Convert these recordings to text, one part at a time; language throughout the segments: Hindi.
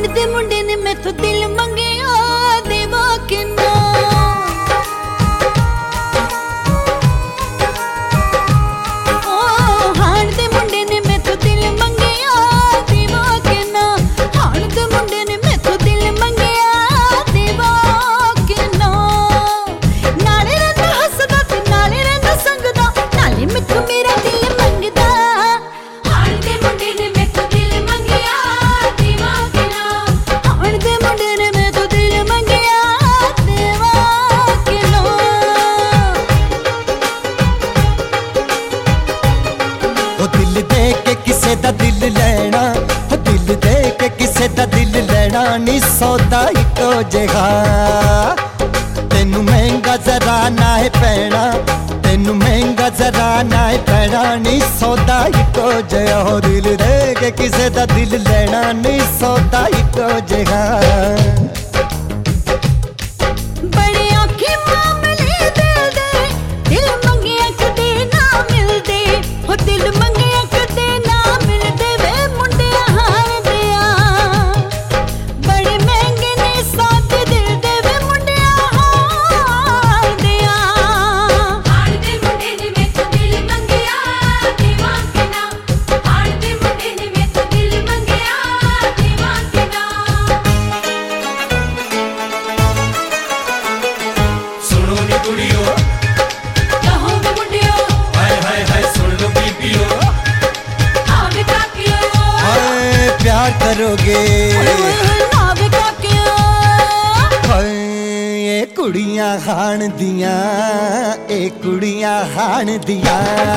हाण दे मुंडे ने मैथों दिल मंगिया देवा किन्ना। हाण दे मुंडे ने मैथों दिल मंगिया देवा किन्ना। हाण दे मुंडे ने मैथों दिल मंगिया देवा किन्ना। नाले रंदा हसदा ते नाले रंदा संगदा, नाले मैथों मेरा दिल मंगदा। हाण दे मुंडे ने मैथों दिल मंगिया देवा किन्ना। हाण दे मुंडे ने मैथों दिल मंगिया देवा किन्ना। ओ दिल दे के किसे दा दिल लेना, ओ दिल दे के किसे दा दिल लेना नी सौदा इको जिहा। तेनू महंगा जरा ना है पैना, तेनू महंगा जरा ना है पैना नी सौदा इको जिहा। ओ दिल दे के किसे दा दिल लेना नी सौदा इको जिहा। बड़े औखे मामले दिल दे, दिल मंगिया कदे ना मिलदे। हो दिल मंगिया कदे ना मिलदे वे मुंडिया हार दिया। बड़े महंगे ने सौदे दिल दे वे मुंडिया हार दिया। हाण दे मुंडे ने मैथों दिल मंगिया देवा किन्ना। हाण दे मुंडे ने मैथों दिल मंगिया देवा किन्ना। सुनो नी कुड़ियो, कहो वे मुंडियो, हाय हाय हाय सुन लो बीबियो। हाँ वे काकियो, हाय प्यार करोगे ना वे काकियो। हाय ये कुड़ियां हाण दियां, ए कुड़ियां हाण दियां।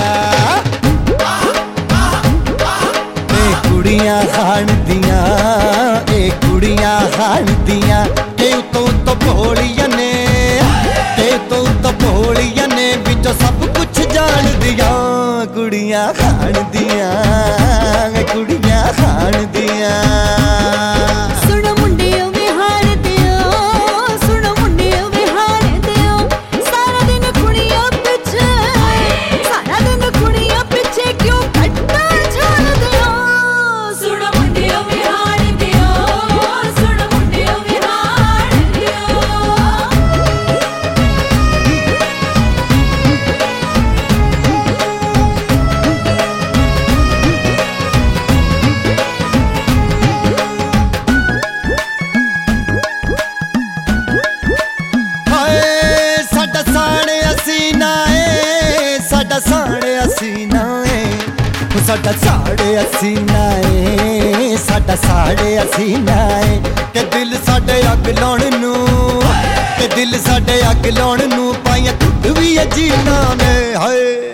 ए कुड़ियां हाण दियां, ए कुड़ियां हाण दियां। ते तो भोलियां ने, ते तो भोलियां ने विचों सब कुछ जान दियां। कुड़ियां हाण दियां, कुड़ियां हाण दियां। सुनो मुंडियो वे हाण दियो, सुनो मुंडियो वे हाण दियो। सारा दिन कुड़ियों पिछे, सारा दिन कुड़ियों पिछे क्यों कट्टा छाड़ दियो। सुनो मुंडियो वे हाण दियो, सुनो मुंडियो वे हाण दियो। ਹਾਏ ਸਾਡਾ ਸਾਣੇ ਅਸੀਂ ਨਾ ਏ, ਸਾਡਾ ਸਾਣੇ ਅਸੀਂ ਨਾ ਏ। ਉਹ ਸਾਡਾ ਸਾੜੇ ਅਸੀਂ ਨਾ ਏ, ਸਾਡਾ ਸਾੜੇ ਅਸੀਂ ਨਾ ਏ। ਤੇ ਦਿਲ ਸਾਡੇ ਅੱਗ ਲਾਉਣ ਨੂੰ, ਤੇ ਦਿਲ ਸਾਡੇ ਅੱਗ ਲਾਉਣ ਨੂੰ ਪਾਈਆਂ ਟੁੱਟ ਵੀ ਅਜੀਨਾ ਨੇ। ਹਾਏ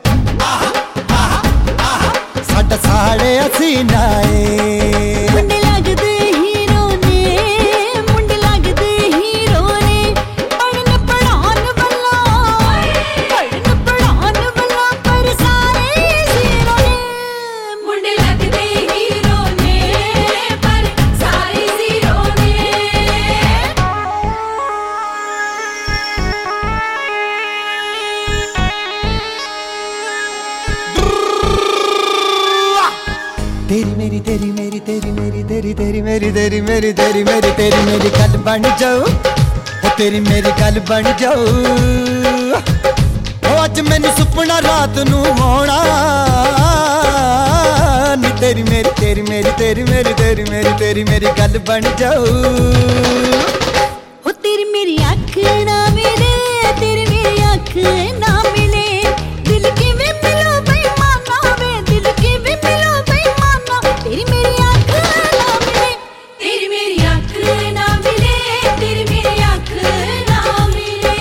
ਸਾਡਾ ਸਾੜੇ ਅਸੀਂ ਨਾ ਏ। मुंडे लगदे हीरो ने, मुंडे लगदे हीरो ने। पढ़न पढ़ान वाला, पढ़न पढ़ान वाला पर सारे जीरो ने। मुंडे लगदे हीरो ने, पर सारे जीरो ने। तेरी मेरी तेरी मेरी तेरी मेरी तेरी तेरी मेरी तेरी मेरी तेरी मेरी तेरी मेरी गल बन जाओ, ओ तेरी मेरी गल बन जाओ। ओ अज मैनू सुपना रात नू आउणा नी। तेरी मेरी तेरी मेरी तेरी मेरी तेरी मेरी तेरी मेरी गल बन जाओ। हो तेरी मेरी अख ना मिले, तेरी मेरी अख ना मिले। दिल की वे मिलो बेईमाना वे, दिल की वे मिलो बेईमाना। तेरी मेरी अख ना मिले, तेरी मेरी अख ना मिले, तेरी मेरी अख ना मिले।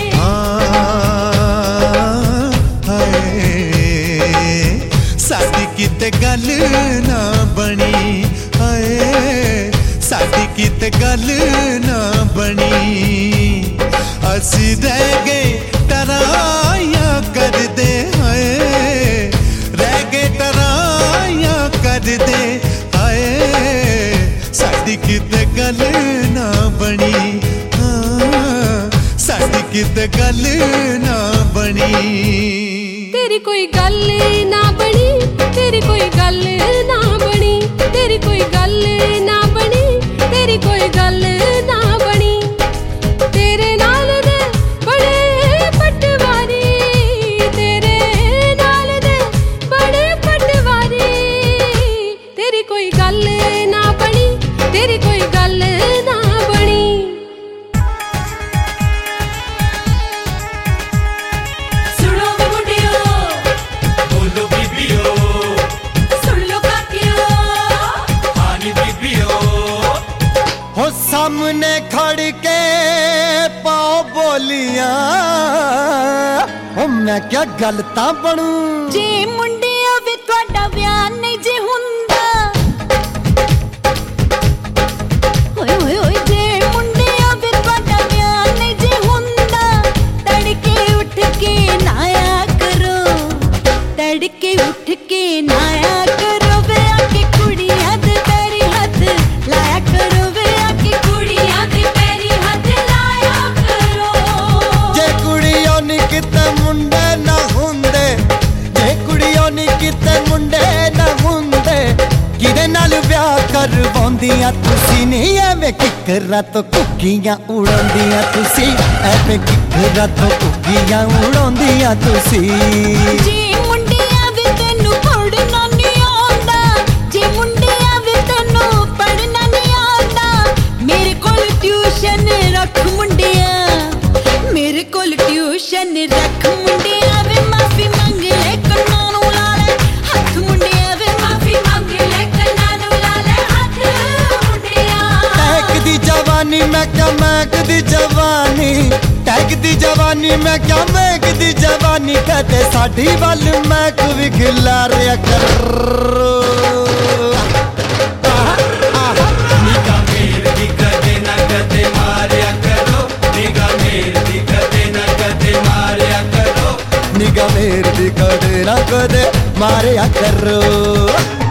साडी किते गल ना बनी, हाय साडी किते गल ना बनी। असी रह गए टराइयां करदे, हाय रह गए टराइयां करदे। हाय साडी किते गल ना बनी, हाँ साडी किते गल ना बनी। तेरी कोई गल ना बनी, तेरी कोई गल ना बनी, तेरी कोई गल ना बनी। सामने खड़ के पाओ बोलियां मैं क्या गलता बनू जे मुंडिया वे तुहाडा ब्याह नहीं जे हुंदा होए होए होए जे मुंडिया वे तुहाडा ब्याह नहीं जे हुंदा तड़के उठ के नाया करो तड़के उठ के नाया करो वे आके कुड़ियां दे पैरी हथ लाया करो वे आके कुड़ियां दे पैरी हथ लाया करो जे कुड़ियों नी किते मुंडे ना हुंदे जे कुड़ियों नी किते मुंडे ना हुंदे किदे नाल ब्याह करवाउंदियां तुसी नहीं एवें किकरा तो कुक्कियां उड़ाउंदियां तुसी एवें किकरा तो कुक्कियां उड़ाउंदियां तुसी जे मुंडिया वे तैनू पढ़ना नहीं आंदा जे मुंडिया वे तैनू पढ़ना नहीं आंदा मेरे कोल ट्यूशन रख मुंडिया मेरे कोल ट्यूशन रख मुंडिया वे माफी मंग ले कन्ना नू ला ले हथ मुंडिया वे माफी मंग ले कन्ना नू ला ले हथ मुंडिया टैग दी जवानी मैं क्या मैग दी जवानी टैग दी जवानी मैं क्या मैग दी जवानी कहते साडी वल मैग भी खिलारिया कर निगाह मेर दी कदे ना कदे मारिया करो निगाह मेर दी कदे ना कदे मारिया करो निगाह मेरी कदे ना कदे मारिया करो